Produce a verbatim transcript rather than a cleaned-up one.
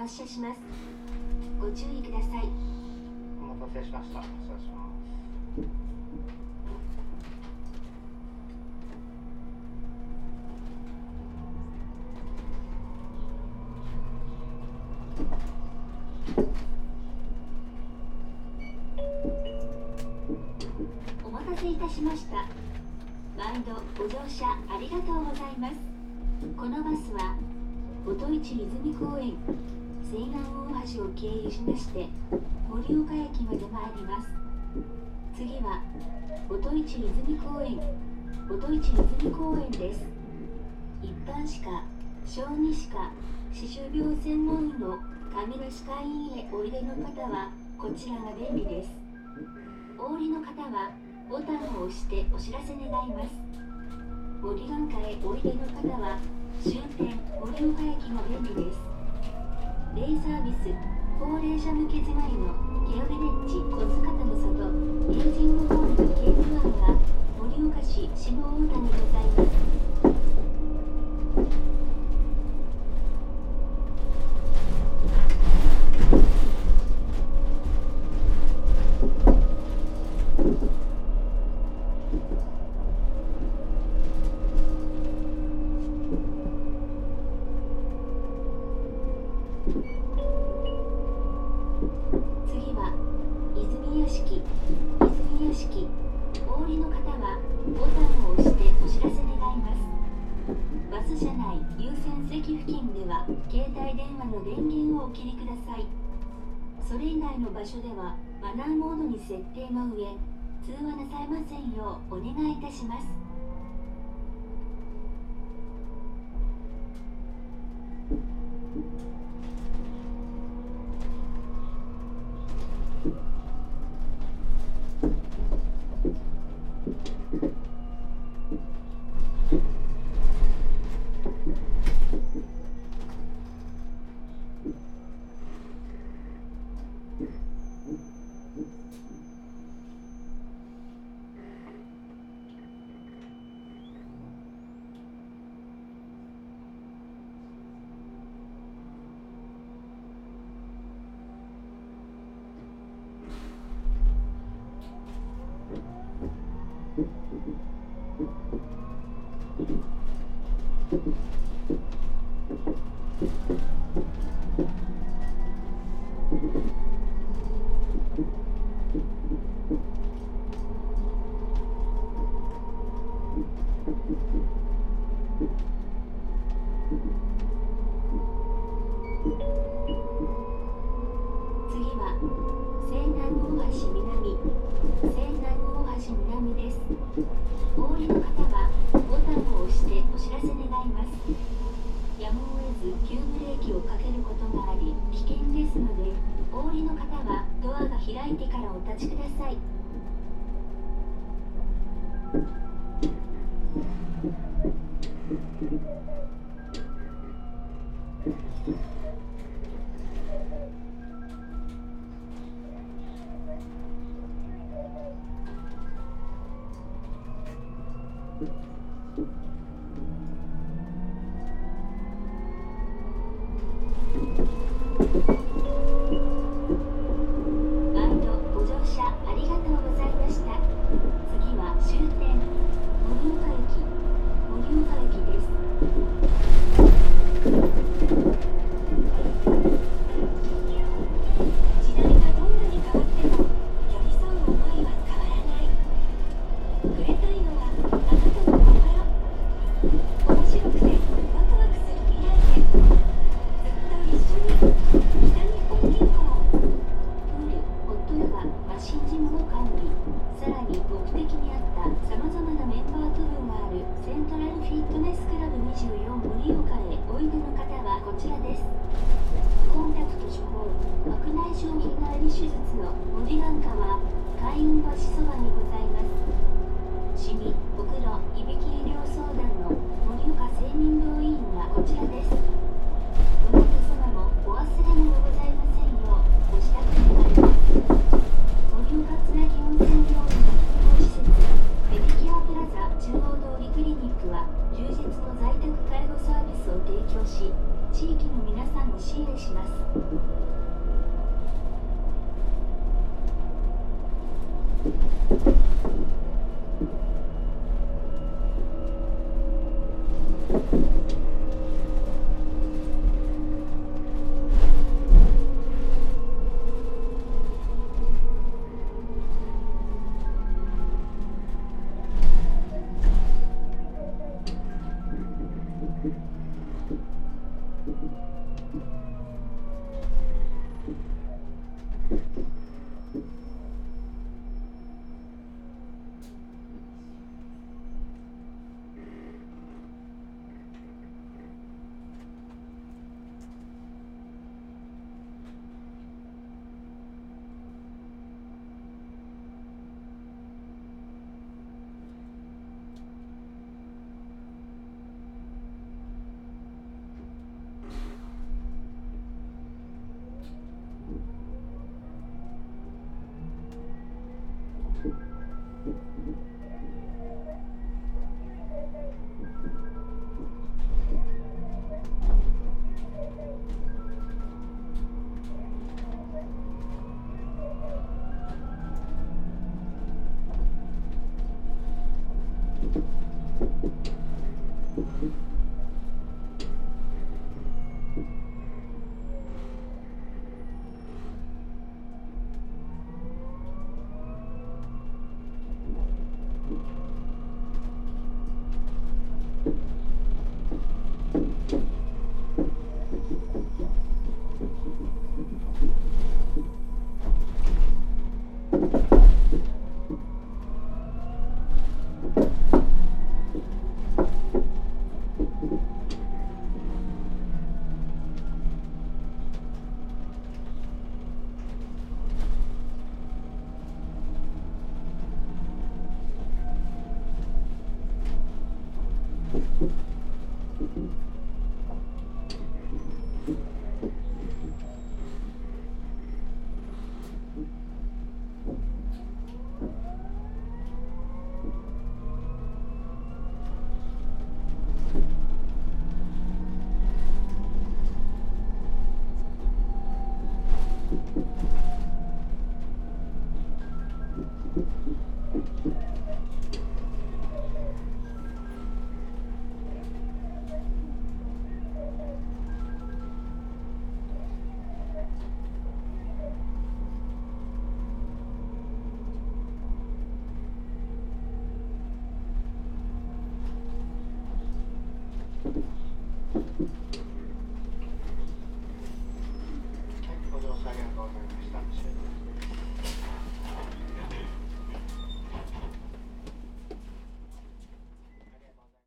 発車します。ご注意ください。 お待たせしました。発車します。 お待たせいたしました。毎度ご乗車ありがとうございます。このバスは音市泉公園西岸大橋を経由しまして盛岡駅まで参ります。次は音市泉公園音市泉公園です。一般歯科、小児歯科、歯周病専門医の上野歯科医院へおいでの方はこちらが便利です。お降りの方はボタンを押してお知らせ願います。森眼科へおいでの方は終点盛岡駅も便利です。デイサービス高齢者向け住まいのケアベレッジ小塚田の里エイジングホーム系プアンが盛岡市下太田にございます。次は泉屋敷泉屋敷お降りの方はボタンを押してお知らせ願います。バス車内優先席付近では携帯電話の電源をお切りください。それ以外の場所ではマナーモードに設定の上通話なさいませんようお願いいたします。次は西南大橋南西南大橋南です。お降りの方はボタンを押してお知らせ願います。やむを得ず急ブレーキをかけることがあり危険ですのでお降りの方はドアが開いてからお立ちください。毎度ご乗車ありがとうございました。次は終点盛岡駅盛岡駅です。時代がどんなに変わっても寄り添う思いは変わらない。触れたいのはあなたの心。面白くてワクワクする未来へずっと一緒に。北日本銀行プール、ホットヨガ、マシンジムを完備。さらに目的に合ったさまざまなメンバー区分があるセントラルフィットネスクラブにじゅうよん盛岡へおいでの方はこちらです。コンタクト処方白内障日帰り手術の森眼科は開運橋そばにございます。シミ、ほくろ、いびき医療相談の盛岡青年病院はこちらです。どなた様もお忘れ物ございませんようご自宅になります。盛岡つなぎ温泉病院の複合施設メディケアプラザ中央通りクリニックは充実の在宅介護サービスを提供し地域の皆さんを支援します。 「